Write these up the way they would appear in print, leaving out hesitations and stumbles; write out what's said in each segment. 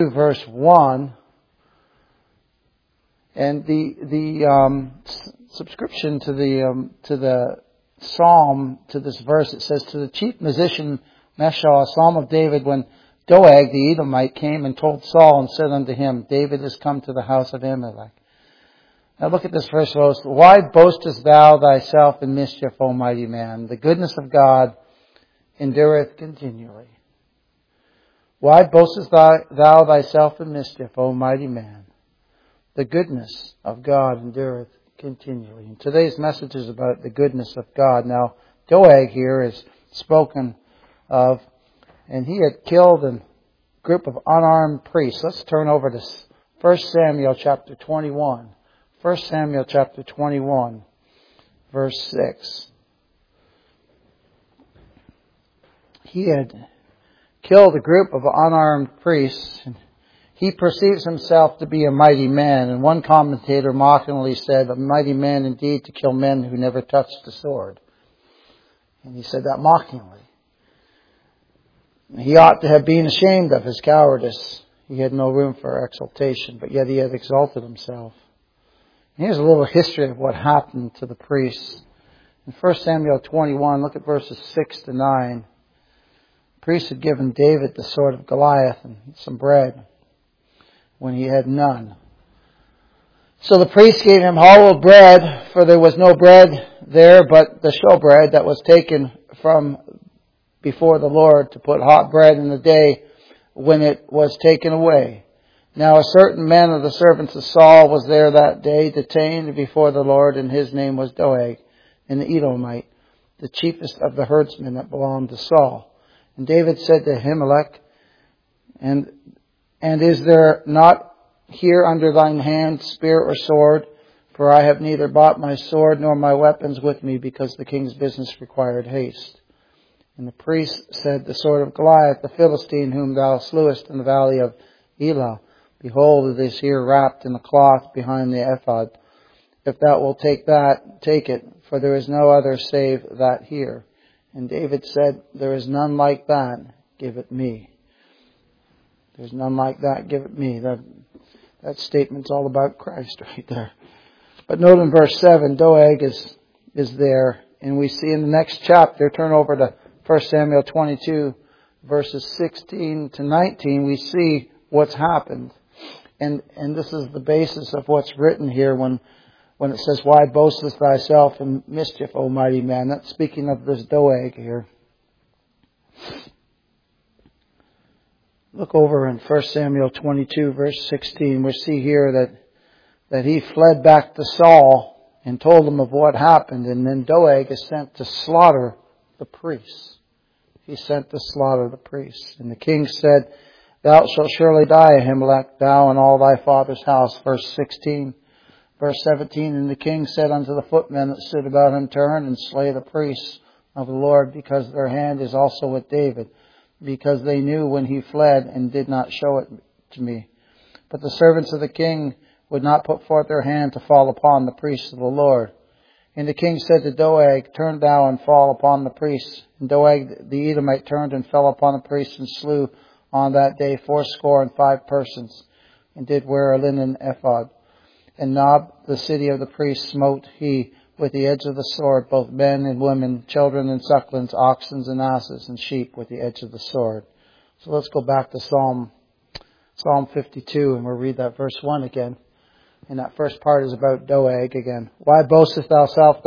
verse 1. And the subscription to the psalm, to this verse, it says, to the chief musician Meshach, a psalm of David, when Doeg the Edomite came and told Saul and said unto him, David has come to the house of Ahimelech. Now look at this first verse. Why boastest thou thyself in mischief, O mighty man? The goodness of God endureth continually. Why boastest thou thyself in mischief, O mighty man? The goodness of God endureth continually. And today's message is about the goodness of God. Now, Doeg here is spoken of, and he had killed a group of unarmed priests. Let's turn over to 1 Samuel chapter 21. 1 Samuel chapter 21, verse 6. He had killed a group of unarmed priests. And he perceives himself to be a mighty man. And one commentator mockingly said, a mighty man indeed to kill men who never touched the sword. And he said that mockingly. He ought to have been ashamed of his cowardice. He had no room for exaltation, but yet he had exalted himself. And here's a little history of what happened to the priests. In 1 Samuel 21, look at verses 6 to 9. The priest had given David the sword of Goliath and some bread when he had none. So the priest gave him hollow bread, for there was no bread there but the showbread that was taken from before the Lord to put hot bread in the day when it was taken away. Now a certain man of the servants of Saul was there that day, detained before the Lord, and his name was Doeg, an Edomite, the chiefest of the herdsmen that belonged to Saul. And David said to Ahimelech, And is there not here under thine hand spear or sword? For I have neither bought my sword nor my weapons with me, because the king's business required haste. And the priest said, The sword of Goliath, the Philistine, whom thou slewest in the valley of Elah, behold, it is here wrapped in a cloth behind the ephod. If thou wilt take that, take it, for there is no other save that here. And David said, There is none like that, give it me. There's none like that, give it me. That statement's all about Christ right there. But note in verse 7, Doeg is there. And we see in the next chapter, turn over to 1 Samuel 22, verses 16 to 19, we see what's happened. And this is the basis of what's written here when it says, Why boastest thyself in mischief, O mighty man? That's speaking of this Doeg here. Look over in 1 Samuel 22, verse 16. We see here that he fled back to Saul and told him of what happened. And then Doeg is sent to slaughter the priests. He sent to slaughter the priests. And the king said, Thou shalt surely die, Ahimelech, thou and all thy father's house. Verse 16. Verse 17, And the king said unto the footmen that stood about him, Turn and slay the priests of the Lord, because their hand is also with David, because they knew when he fled and did not show it to me. But the servants of the king would not put forth their hand to fall upon the priests of the Lord. And the king said to Doeg, Turn thou and fall upon the priests. And Doeg the Edomite turned and fell upon the priests and slew on that day 75 persons, and did wear a linen ephod. And Nob, the city of the priests, smote he with the edge of the sword, both men and women, children and sucklings, oxen and asses, and sheep with the edge of the sword. So let's go back to Psalm 52, and we'll read that verse 1 again. And that first part is about Doeg again. Why boastest thou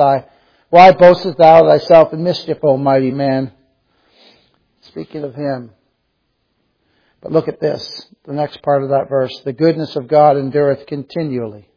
thyself in mischief, O mighty man? Speaking of him. But look at this, the next part of that verse. The goodness of God endureth continually.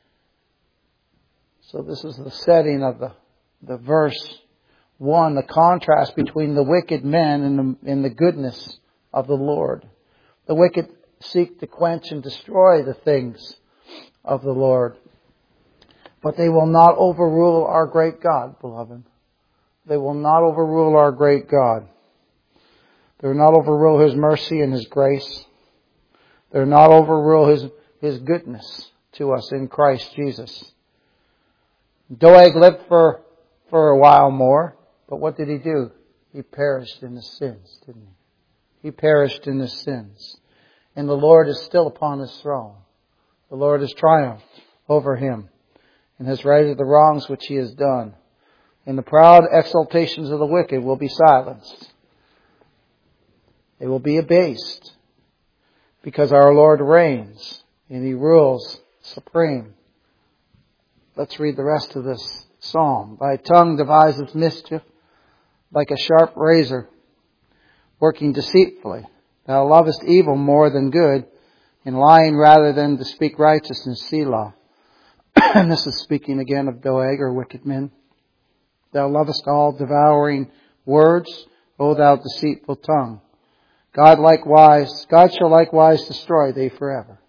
So this is the setting of the verse 1, the contrast between the wicked men and the goodness of the Lord. The wicked seek to quench and destroy the things of the Lord. But they will not overrule our great God, beloved. They will not overrule our great God. They will not overrule His mercy and His grace. They will not overrule His goodness to us in Christ Jesus. Doeg lived for a while more, but what did he do? He perished in his sins, didn't he? He perished in his sins. And the Lord is still upon His throne. The Lord has triumphed over him and has righted the wrongs which he has done. And the proud exultations of the wicked will be silenced. They will be abased because our Lord reigns and He rules supreme. Let's read the rest of this psalm. Thy tongue deviseth mischief like a sharp razor, working deceitfully. Thou lovest evil more than good, and lying rather than to speak righteousness. Selah. And this is speaking again of Doeg, or wicked men. Thou lovest all devouring words, O thou deceitful tongue. God shall likewise destroy thee forever.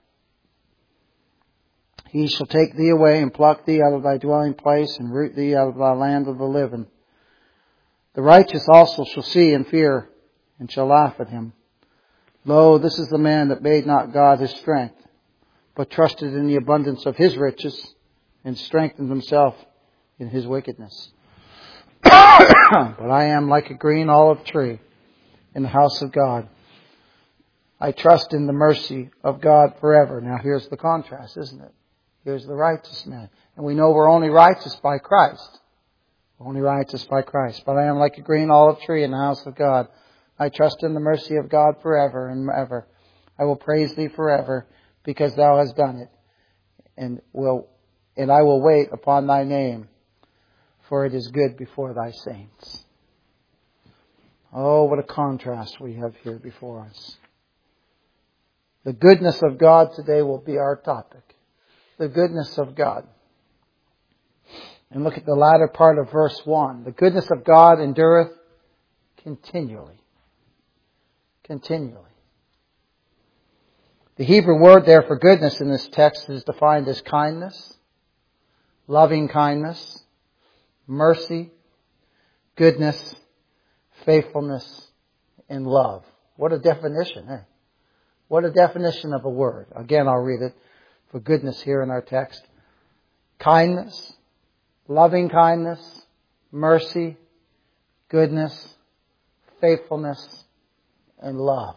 He shall take thee away and pluck thee out of thy dwelling place and root thee out of thy land of the living. The righteous also shall see and fear and shall laugh at him. Lo, this is the man that made not God his strength, but trusted in the abundance of his riches and strengthened himself in his wickedness. But I am like a green olive tree in the house of God. I trust in the mercy of God forever. Now here's the contrast, isn't it? Here's the righteous man. And we know we're only righteous by Christ. We're only righteous by Christ. But I am like a green olive tree in the house of God. I trust in the mercy of God forever and ever. I will praise thee forever because thou hast done it. And I will wait upon thy name, for it is good before thy saints. Oh, what a contrast we have here before us. The goodness of God today will be our topic. The goodness of God. And look at the latter part of verse 1. The goodness of God endureth continually. Continually. The Hebrew word there for goodness in this text is defined as kindness, loving kindness, mercy, goodness, faithfulness, and love. What a definition, eh? What a definition of a word. Again, I'll read it for goodness here in our text. Kindness, loving kindness, mercy, goodness, faithfulness, and love.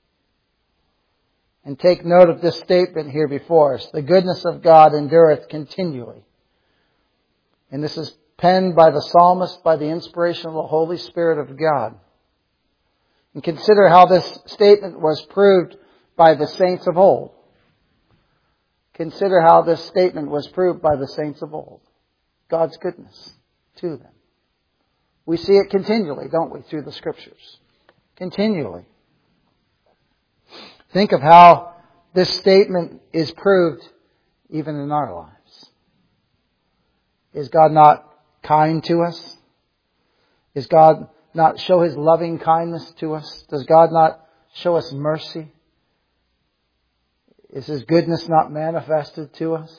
And take note of this statement here before us. The goodness of God endureth continually. And this is penned by the psalmist by the inspiration of the Holy Spirit of God. And consider how this statement was proved by the saints of old. Consider how this statement was proved by the saints of old. God's goodness to them. We see it continually, don't we, through the Scriptures. Continually. Think of how this statement is proved even in our lives. Is God not kind to us? Does God not show His loving kindness to us? Does God not show us mercy? Is His goodness not manifested to us?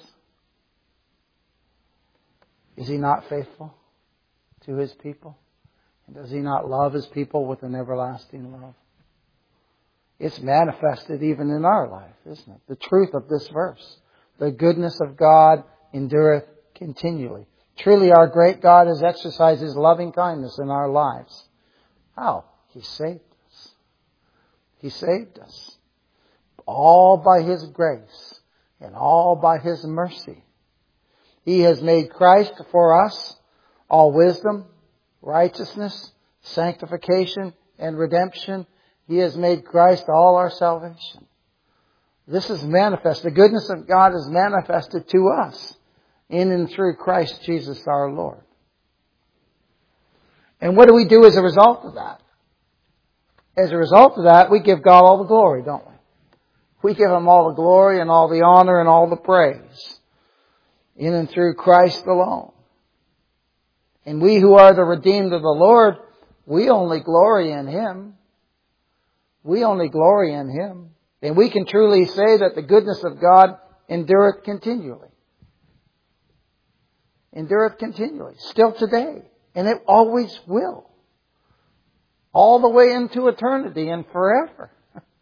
Is He not faithful to His people? And does He not love His people with an everlasting love? It's manifested even in our life, isn't it? The truth of this verse. The goodness of God endureth continually. Truly our great God has exercised His loving kindness in our lives. How? He saved us. He saved us. All by His grace and all by His mercy. He has made Christ for us all wisdom, righteousness, sanctification, and redemption. He has made Christ all our salvation. This is manifest. The goodness of God is manifested to us in and through Christ Jesus our Lord. And what do we do as a result of that? As a result of that, we give God all the glory, don't we? We give Him all the glory and all the honor and all the praise in and through Christ alone. And we who are the redeemed of the Lord, we only glory in Him. We only glory in Him. And we can truly say that the goodness of God endureth continually. Endureth continually. Still today. And it always will. All the way into eternity and forever.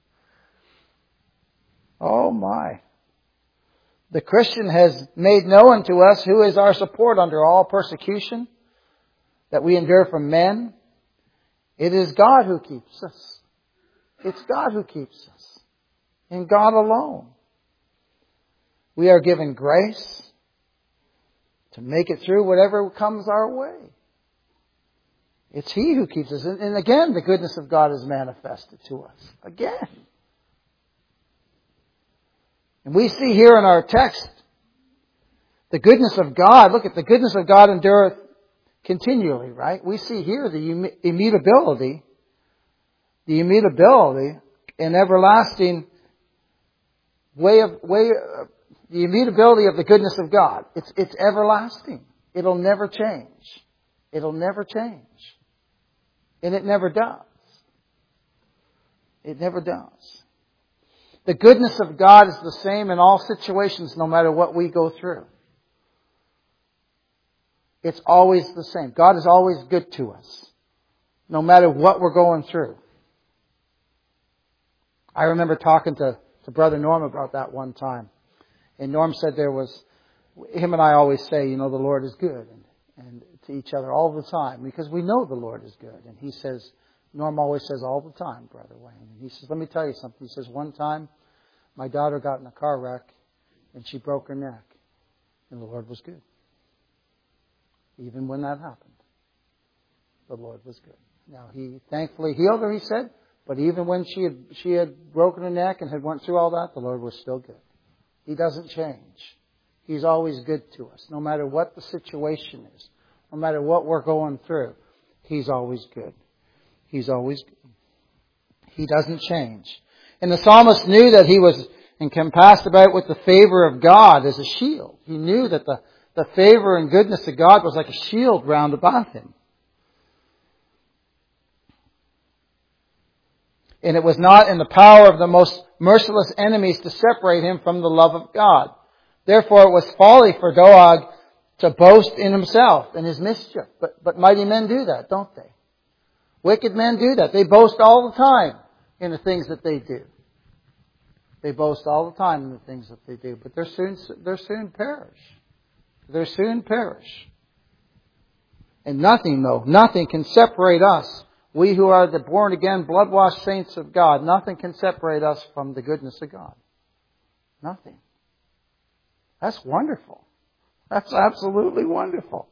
Oh my. The Christian has made known to us who is our support under all persecution that we endure from men. It is God who keeps us. It's God who keeps us. In God alone. We are given grace to make it through whatever comes our way. It's He who keeps us. And again, the goodness of God is manifested to us. Again. And we see here in our text the goodness of God. Look at the goodness of God endureth continually, right? We see here the immutability and everlasting the immutability of the goodness of God. It's everlasting. It'll never change. It'll never change. And it never does. It never does. The goodness of God is the same in all situations, no matter what we go through. It's always the same. God is always good to us, no matter what we're going through. I remember talking to Brother Norm about that one time. And Norm said him and I always say, the Lord is good, and to each other all the time, because we know the Lord is good. And he says, Norm always says all the time, Brother Wayne. And he says, let me tell you something. He says, one time my daughter got in a car wreck and she broke her neck. And the Lord was good. Even when that happened, the Lord was good. Now, He thankfully healed her, he said, but even when she had broken her neck and had went through all that, the Lord was still good. He doesn't change. He's always good to us. No matter what the situation is, no matter what we're going through, He's always good. He's always good. He doesn't change. And the psalmist knew that he was encompassed about with the favor of God as a shield. He knew that the favor and goodness of God was like a shield round about him. And it was not in the power of the most merciless enemies to separate him from the love of God. Therefore it was folly for Doeg to boast in himself and his mischief. But mighty men do that, don't they? Wicked men do that. They boast all the time in the things that they do. They boast all the time in the things that they do. But they're soon perish. They're soon perish. And nothing can separate us. We who are the born again, blood-washed saints of God, nothing can separate us from the goodness of God. Nothing. That's wonderful. That's absolutely wonderful.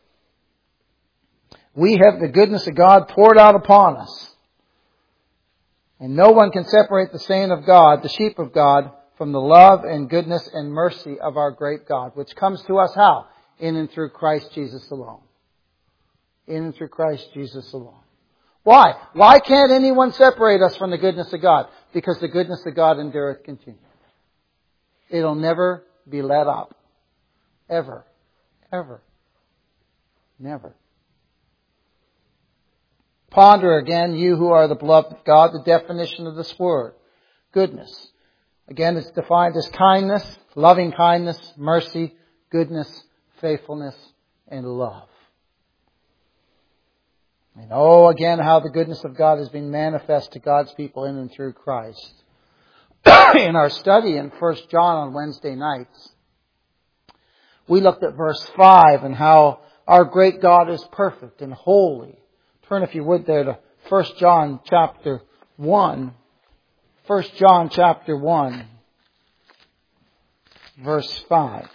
We have the goodness of God poured out upon us. And no one can separate the saint of God, the sheep of God, from the love and goodness and mercy of our great God, which comes to us how? In and through Christ Jesus alone. In and through Christ Jesus alone. Why? Why can't anyone separate us from the goodness of God? Because the goodness of God endureth continually. It'll never be let up. Ever. Ever. Never. Ponder again, you who are the beloved of God, the definition of this word. Goodness. Again, it's defined as kindness, loving kindness, mercy, goodness, faithfulness, and love. And again, how the goodness of God has been manifest to God's people in and through Christ. In our study in 1 John on Wednesday nights, we looked at verse 5 and how our great God is perfect and holy. Turn, if you would, there to 1 John chapter 1. 1 John chapter 1, verse 5.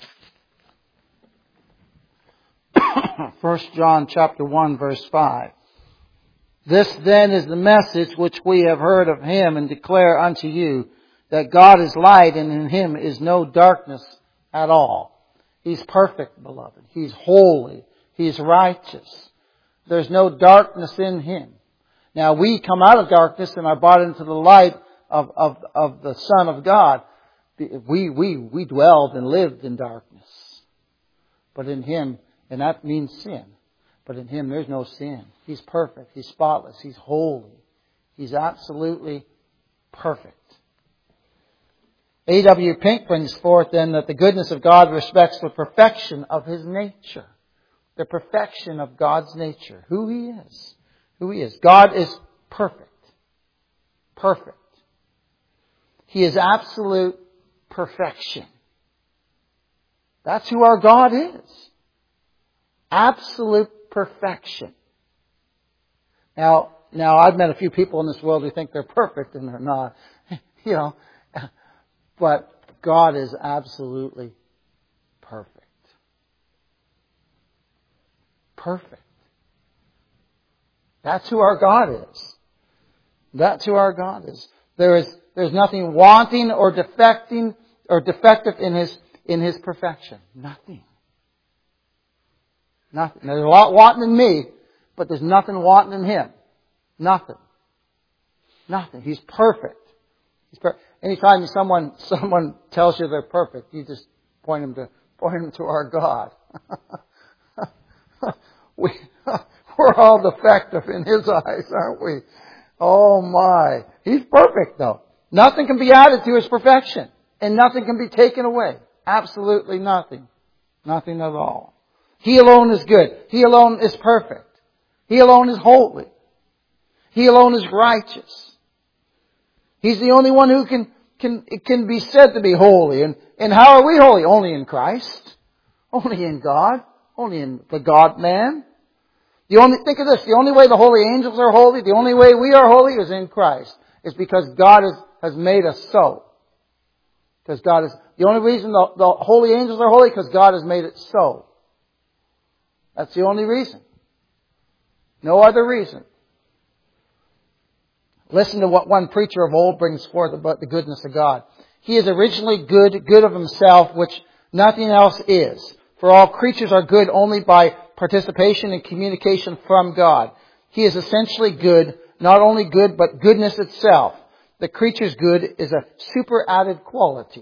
1 John chapter 1, verse 5. This then is the message which we have heard of Him and declare unto you, that God is light and in Him is no darkness at all. He's perfect, beloved. He's holy. He's righteous. There's no darkness in Him. Now we come out of darkness and are brought into the light of the Son of God. We dwelled and lived in darkness. But in Him, and that means sin. But in Him there's no sin. He's perfect. He's spotless. He's holy. He's absolutely perfect. A.W. Pink brings forth then that the goodness of God respects the perfection of His nature. The perfection of God's nature. Who He is. Who He is. God is perfect. Perfect. He is absolute perfection. That's who our God is. Absolute perfection. Now I've met a few people in this world who think they're perfect and they're not. But God is absolutely perfect. Perfect. That's who our God is. That's who our God is. There's nothing wanting or defective in His perfection. Nothing. Nothing. There's a lot wanting in me, but there's nothing wanting in Him. Nothing. Nothing. He's perfect. Anytime someone tells you they're perfect, you just point them to our God. We're all defective in His eyes, aren't we? Oh my. He's perfect though. Nothing can be added to His perfection. And nothing can be taken away. Absolutely nothing. Nothing at all. He alone is good. He alone is perfect. He alone is holy. He alone is righteous. He's the only one who can be said to be holy. And how are we holy? Only in Christ. Only in God. Only in the God-man. Think of this, the only way the holy angels are holy, the only way we are holy is in Christ. It's because God has made us so. Because the only reason the holy angels are holy because God has made it so. That's the only reason. No other reason. Listen to what one preacher of old brings forth about the goodness of God. He is originally good of Himself, which nothing else is. For all creatures are good only by participation and communication from God. He is essentially good, not only good, but goodness itself. The creature's good is a superadded quality.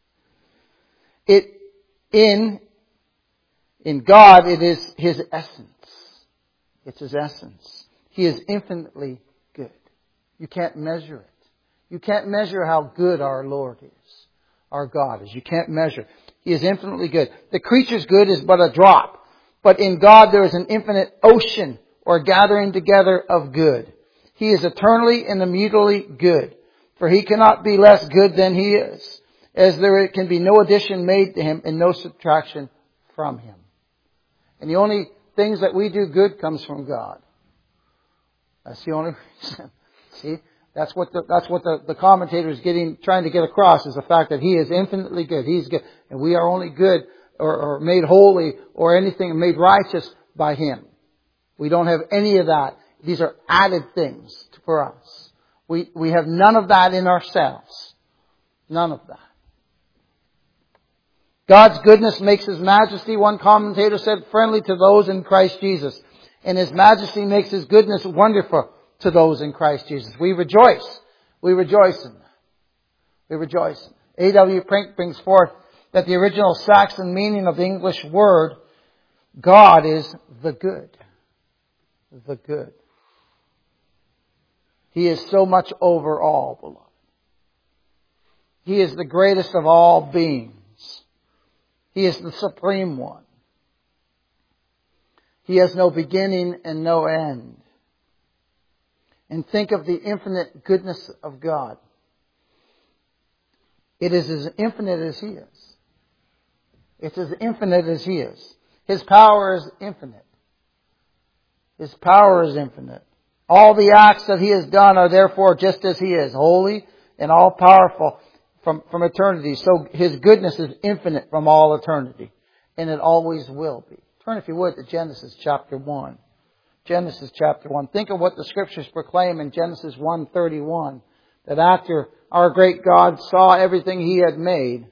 In God, it is His essence. It's His essence. He is infinitely good. You can't measure it. You can't measure how good our Lord is. Our God is. You can't measure. He is infinitely good. The creature's good is but a drop. But in God there is an infinite ocean or gathering together of good. He is eternally and immutably good. For He cannot be less good than He is, as there can be no addition made to Him and no subtraction from Him. And the only things that we do good comes from God. That's the only reason. See? That's what the commentator is trying to get across, is the fact that He is infinitely good. He's good. And we are only good or made holy or anything, made righteous by Him. We don't have any of that. These are added things for us. We have none of that in ourselves. None of that. God's goodness makes His majesty, one commentator said, friendly to those in Christ Jesus. And His majesty makes His goodness wonderful to those in Christ Jesus. We rejoice. We rejoice in that. We rejoice. A.W. Pink brings forth that the original Saxon meaning of the English word God is the good. The good. He is so much over all, beloved. He is the greatest of all beings. He is the supreme one. He has no beginning and no end. And think of the infinite goodness of God. It is as infinite as He is. It's as infinite as He is. His power is infinite. His power is infinite. All the acts that He has done are therefore just as He is, holy and all powerful from eternity. So His goodness is infinite from all eternity. And it always will be. Turn, if you would, to Genesis chapter 1. Genesis chapter 1. Think of what the Scriptures proclaim in Genesis 1:31. That after our great God saw everything He had made,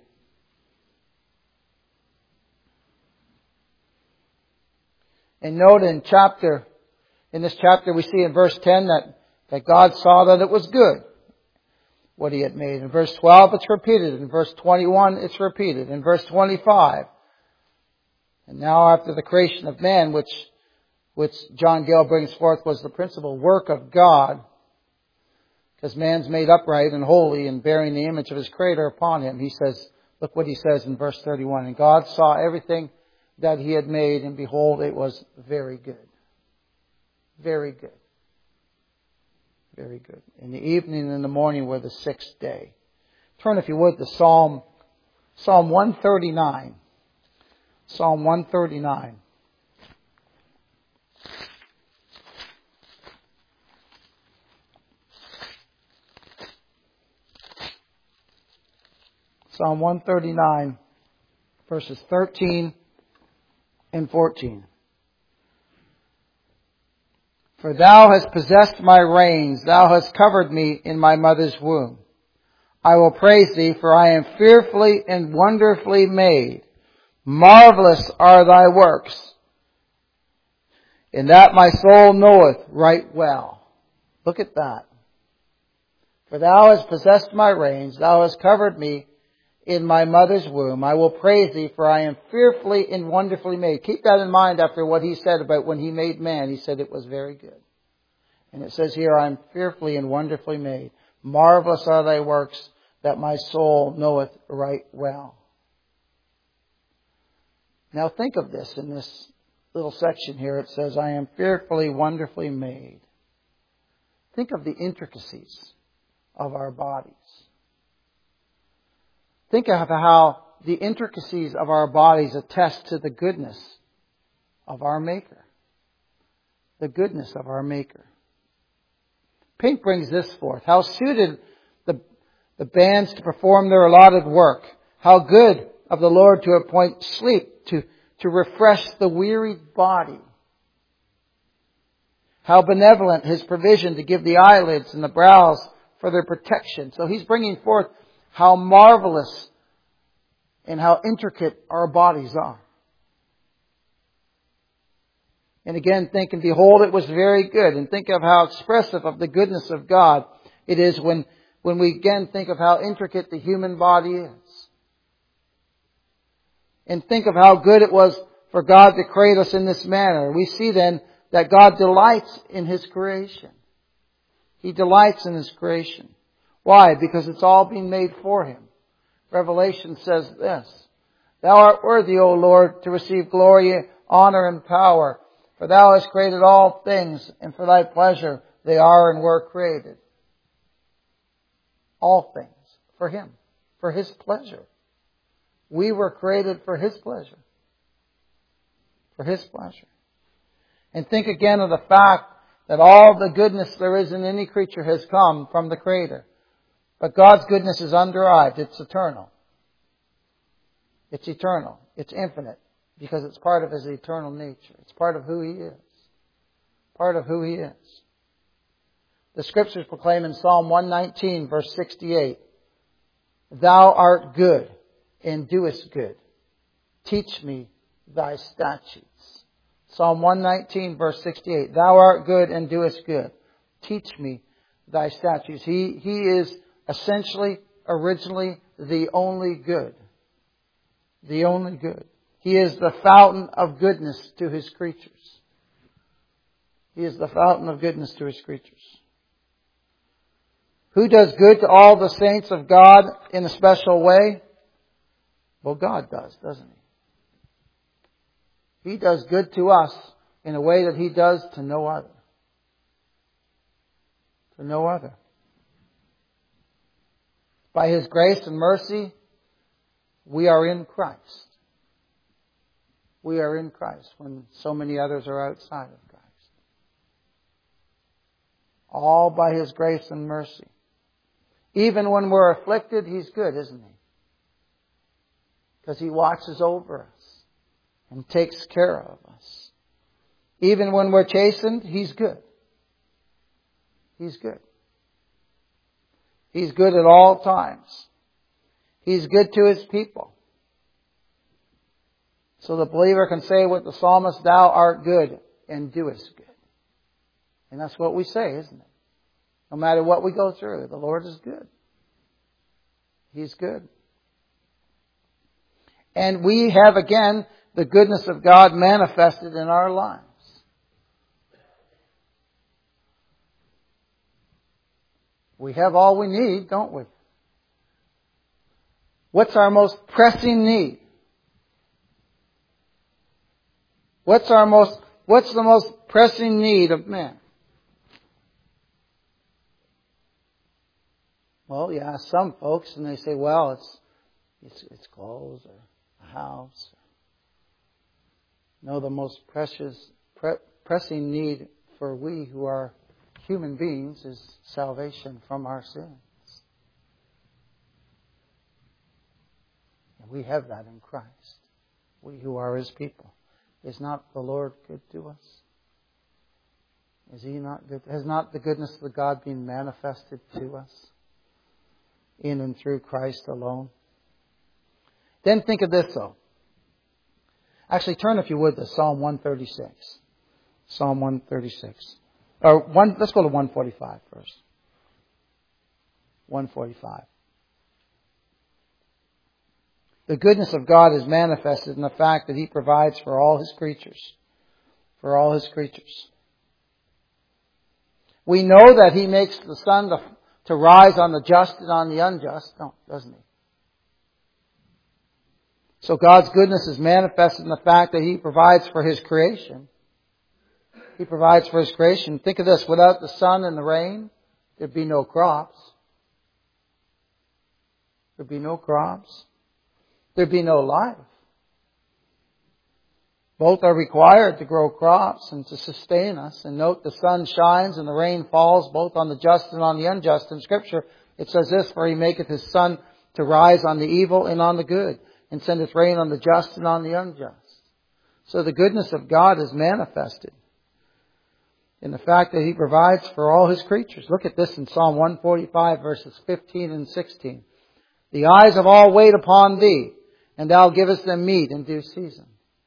and note in this chapter we see in verse 10 that God saw that it was good, what He had made. In verse 12 it's repeated. In verse 21 it's repeated. In verse 25. And now after the creation of man, which John Gale brings forth was the principal work of God, because man's made upright and holy and bearing the image of his Creator upon him. He says, look what he says in verse 31. And God saw everything that He had made, and behold, it was very good. Very good. Very good. In the evening and the morning were the sixth day. Turn, if you would, to Psalm 139. Psalm 139. Psalm 139, verses 13 and 14. For thou hast possessed my reins, thou hast covered me in my mother's womb. I will praise thee, for I am fearfully and wonderfully made. Marvelous are thy works, and that my soul knoweth right well. Look at that. For thou hast possessed my reins, thou hast covered me in my mother's womb. I will praise thee, for I am fearfully and wonderfully made. Keep that in mind after what he said about when he made man. He said it was very good. And it says here, I am fearfully and wonderfully made. Marvelous are thy works, that my soul knoweth right well. Now think of this in this little section here. It says, I am fearfully, wonderfully made. Think of the intricacies of our bodies. Think of how the intricacies of our bodies attest to the goodness of our Maker. The goodness of our Maker. Pink brings this forth. How suited the bands to perform their allotted work. How good of the Lord to appoint sleep to refresh the wearied body. How benevolent His provision to give the eyelids and the brows for their protection. So He's bringing forth how marvelous and how intricate our bodies are. And again, think and behold, it was very good. And think of how expressive of the goodness of God it is when we again think of how intricate the human body is. And think of how good it was for God to create us in this manner. We see then that God delights in His creation. He delights in His creation. Why? Because it's all being made for Him. Revelation says this, Thou art worthy, O Lord, to receive glory, honor, and power. For Thou hast created all things, and for Thy pleasure they are and were created. All things. For Him. For His pleasure. We were created for His pleasure. For His pleasure. And think again of the fact that all the goodness there is in any creature has come from the Creator. But God's goodness is underived. It's eternal. It's eternal. It's infinite. Because it's part of His eternal nature. It's part of who He is. Part of who He is. The Scriptures proclaim in Psalm 119, verse 68, Thou art good and doest good. Teach me Thy statutes. Psalm 119, verse 68, Thou art good and doest good. Teach me Thy statutes. He is essentially, originally, the only good. The only good. He is the fountain of goodness to His creatures. He is the fountain of goodness to His creatures. Who does good to all the saints of God in a special way? Well, God does, doesn't He? He does good to us in a way that He does to no other. To no other. By His grace and mercy, we are in Christ. We are in Christ when so many others are outside of Christ. All by His grace and mercy. Even when we're afflicted, He's good, isn't He? Because He watches over us and takes care of us. Even when we're chastened, He's good. He's good. He's good at all times. He's good to His people. So the believer can say with the psalmist, Thou art good and doest good. And that's what we say, isn't it? No matter what we go through, the Lord is good. He's good. And we have again the goodness of God manifested in our lives. We have all we need, don't we? What's our most pressing need? What's the most pressing need of man? Well, you ask some folks and they say, well, it's clothes or a house. No, the most pressing need for we who are human beings is salvation from our sins. We have that in Christ. We who are His people. Is not the Lord good to us? Is He not good? Has not the goodness of God been manifested to us in and through Christ alone? Then think of this though. Actually, turn if you would to Psalm 136. Psalm 136. Let's go to 145 first. 145. The goodness of God is manifested in the fact that He provides for all His creatures. For all His creatures. We know that He makes the sun to rise on the just and on the unjust. No, doesn't He? So God's goodness is manifested in the fact that He provides for His creation. He provides for His creation. Think of this. Without the sun and the rain, there'd be no crops. There'd be no crops. There'd be no life. Both are required to grow crops and to sustain us. And note, the sun shines and the rain falls both on the just and on the unjust. In Scripture, it says this, for He maketh His sun to rise on the evil and on the good, and sendeth rain on the just and on the unjust. So the goodness of God is manifested in the fact that He provides for all His creatures. Look at this in Psalm 145, verses 15 and 16. The eyes of all wait upon Thee, and Thou givest them meat in due season.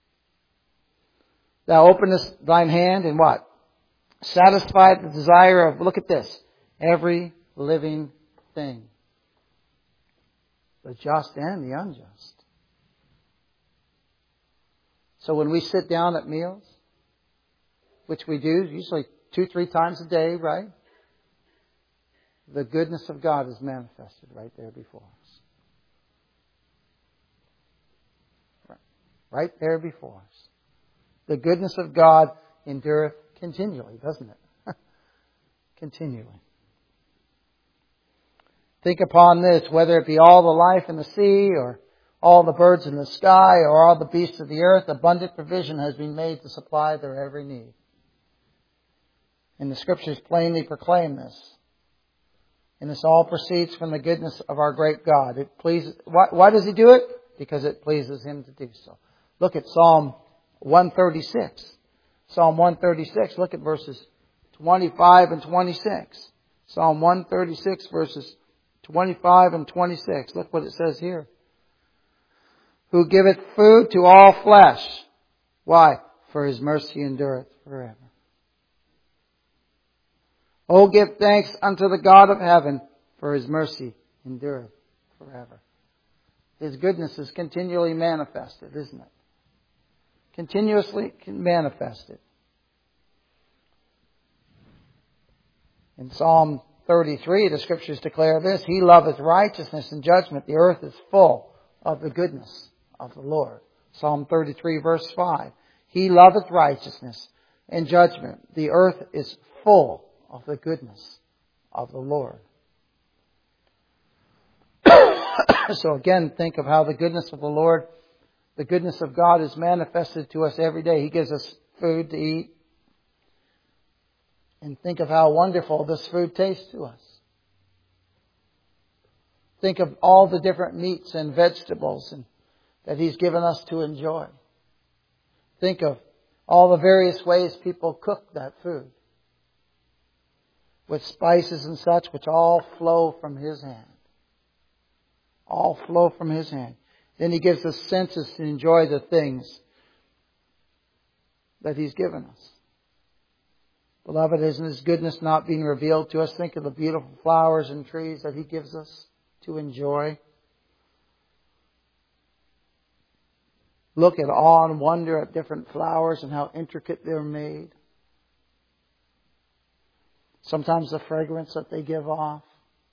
Thou openest Thine hand and what? Satisfy the desire of, look at this, every living thing. The just and the unjust. So when we sit down at meals, which we do usually 2-3 times a day, right? The goodness of God is manifested right there before us. Right there before us. The goodness of God endureth continually, doesn't it? Continually. Think upon this, whether it be all the life in the sea, or all the birds in the sky, or all the beasts of the earth, abundant provision has been made to supply their every need. And the Scriptures plainly proclaim this. And this all proceeds from the goodness of our great God. It pleases. Why does He do it? Because it pleases Him to do so. Look at Psalm 136. Psalm 136, look at verses 25 and 26. Psalm 136, verses 25 and 26. Look what it says here. Who giveth food to all flesh. Why? For His mercy endureth forever. Oh, give thanks unto the God of heaven, for His mercy endureth forever. His goodness is continually manifested, isn't it? Continuously manifested. In Psalm 33, the Scriptures declare this, He loveth righteousness and judgment. The earth is full of the goodness of the Lord. Psalm 33, verse 5. He loveth righteousness and judgment. The earth is full of the goodness of the Lord. So again, think of how the goodness of the Lord, the goodness of God is manifested to us every day. He gives us food to eat. And think of how wonderful this food tastes to us. Think of all the different meats and vegetables that He's given us to enjoy. Think of all the various ways people cook that food. With spices and such, which all flow from His hand. All flow from His hand. Then He gives us senses to enjoy the things that He's given us. Beloved, isn't His goodness not being revealed to us? Think of the beautiful flowers and trees that He gives us to enjoy. Look at awe and wonder at different flowers and how intricate they're made. Sometimes the fragrance that they give off.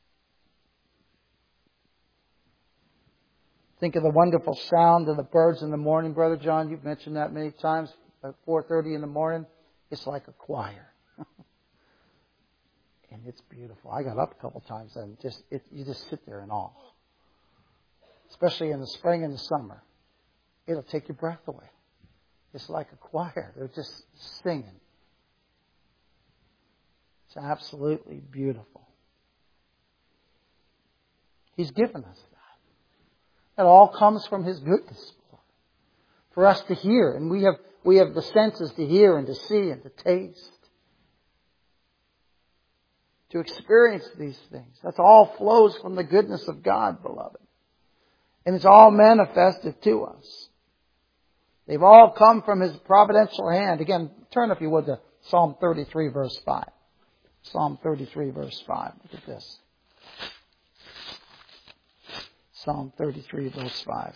Think of the wonderful sound of the birds in the morning, Brother John. You've mentioned that many times. At 4:30 in the morning, it's like a choir. And it's beautiful. I got up a couple times and you just sit there in awe. Especially in the spring and the summer. It'll take your breath away. It's like a choir. They're just singing. It's absolutely beautiful. He's given us that. It all comes from His goodness. For us to hear. And we have the senses to hear and to see and to taste. To experience these things. That's all flows from the goodness of God, beloved. And it's all manifested to us. They've all come from His providential hand. Again, turn if you would to Psalm 33 verse 5. Psalm 33 verse 5. Look at this. Psalm 33 verse 5.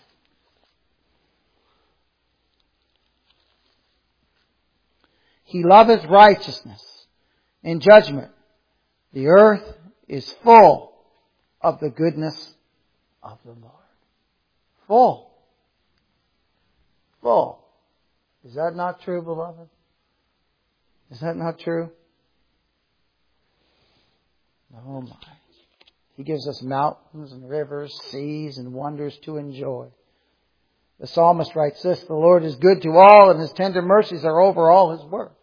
He loveth righteousness and judgment. The earth is full of the goodness of the Lord. Full. Full. Is that not true, beloved? Is that not true? Oh my. He gives us mountains and rivers, seas and wonders to enjoy. The psalmist writes this, the Lord is good to all and His tender mercies are over all His works.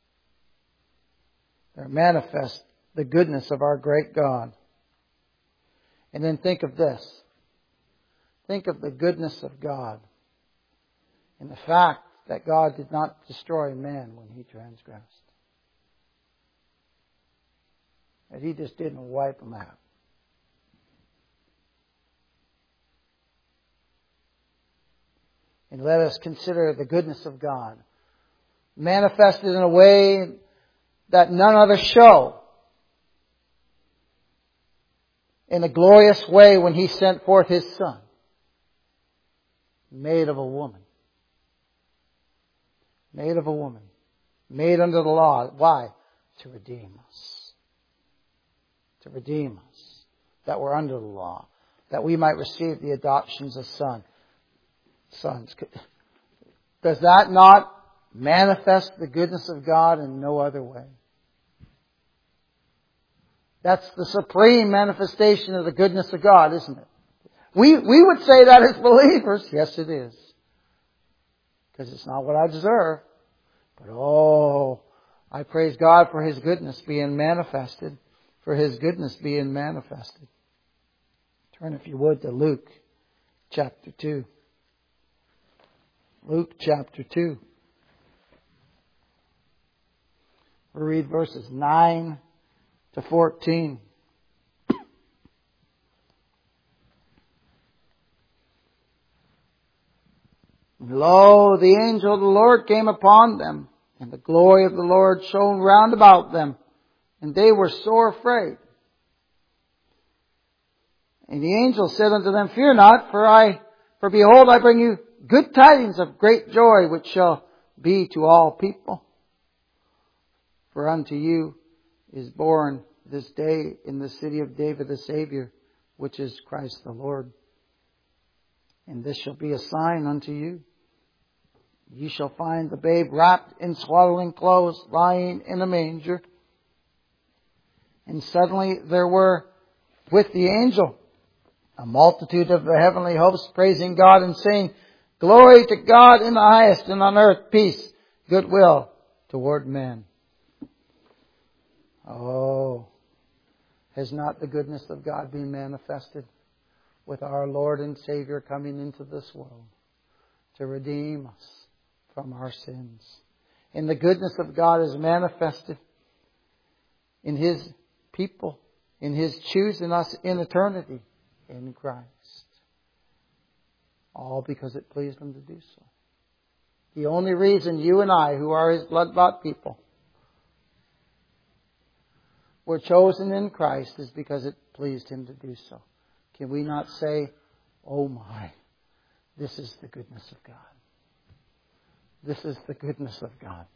They manifest the goodness of our great God. And then think of this. Think of the goodness of God and the fact that God did not destroy man when he transgressed. That He just didn't wipe them out. And let us consider the goodness of God manifested in a way that none other show. In a glorious way when He sent forth His Son, made of a woman. Made of a woman. Made under the law. Why? To redeem us. To redeem us. That we're under the law. That we might receive the adoptions of sons. Does that not manifest the goodness of God in no other way? That's the supreme manifestation of the goodness of God, isn't it? We would say that as believers. Yes, it is. Because it's not what I deserve. But I praise God for His goodness being manifested. For His goodness being manifested. Turn, if you would, to Luke chapter 2. Luke chapter 2. We'll read verses 9 to 14. Lo, the angel of the Lord came upon them, and the glory of the Lord shone round about them, and they were sore afraid. And the angel said unto them, Fear not, for behold, I bring you good tidings of great joy, which shall be to all people. For unto you is born this day in the city of David a Savior, which is Christ the Lord. And this shall be a sign unto you. You shall find the babe wrapped in swaddling clothes, lying in a manger. And suddenly there were with the angel a multitude of the heavenly hosts, praising God and saying, Glory to God in the highest, and on earth peace, goodwill toward men. Oh, has not the goodness of God been manifested with our Lord and Savior coming into this world to redeem us from our sins? And the goodness of God is manifested in His people, in His choosing us in eternity in Christ. All because it pleased Him to do so. The only reason you and I, who are His blood-bought people, were chosen in Christ is because it pleased Him to do so. Can we not say, oh my, this is the goodness of God. This is the goodness of God.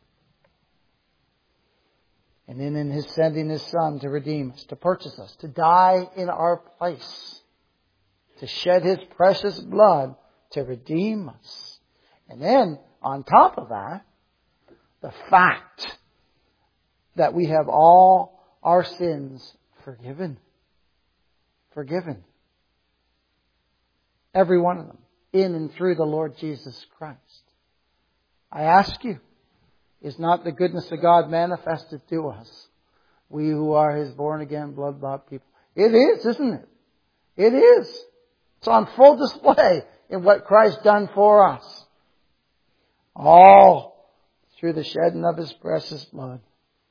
And then in His sending His Son to redeem us, to purchase us, to die in our place, to shed His precious blood to redeem us. And then, on top of that, the fact that we have all our sins forgiven. Forgiven. Every one of them. In and through the Lord Jesus Christ. I ask you, is not the goodness of God manifested to us? We who are His born again, blood-bought people. It is, isn't it? It is. It's on full display in what Christ done for us. All through the shedding of His precious blood.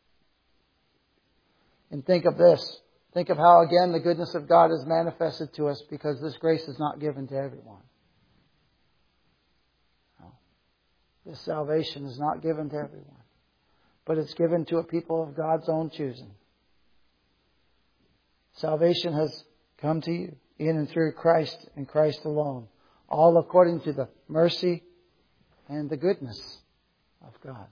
And think of this. Think of how, again, the goodness of God is manifested to us, because this grace is not given to everyone. No. This salvation is not given to everyone. But it's given to a people of God's own choosing. Salvation has come to you in and through Christ and Christ alone. All according to the mercy and the goodness of God.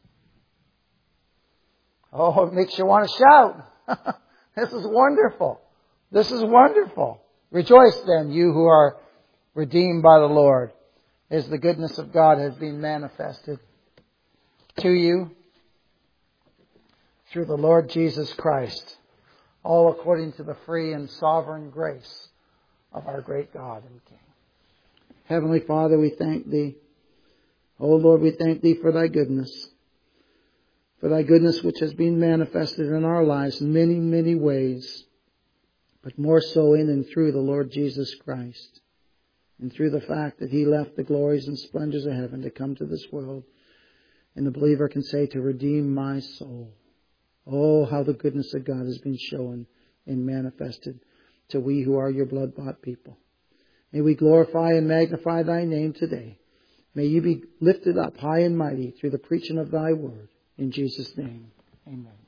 Oh, it makes you want to shout. This is wonderful. This is wonderful. Rejoice then, you who are redeemed by the Lord, as the goodness of God has been manifested to you through the Lord Jesus Christ, all according to the free and sovereign grace of our great God and King. Heavenly Father, we thank Thee. Oh Lord, we thank Thee for Thy goodness. For Thy goodness which has been manifested in our lives in many, many ways. But more so in and through the Lord Jesus Christ. And through the fact that He left the glories and splendors of heaven to come to this world. And the believer can say, to redeem my soul. Oh, how the goodness of God has been shown and manifested to we who are your blood-bought people. May we glorify and magnify Thy name today. May You be lifted up high and mighty through the preaching of Thy word. In Jesus' name, amen.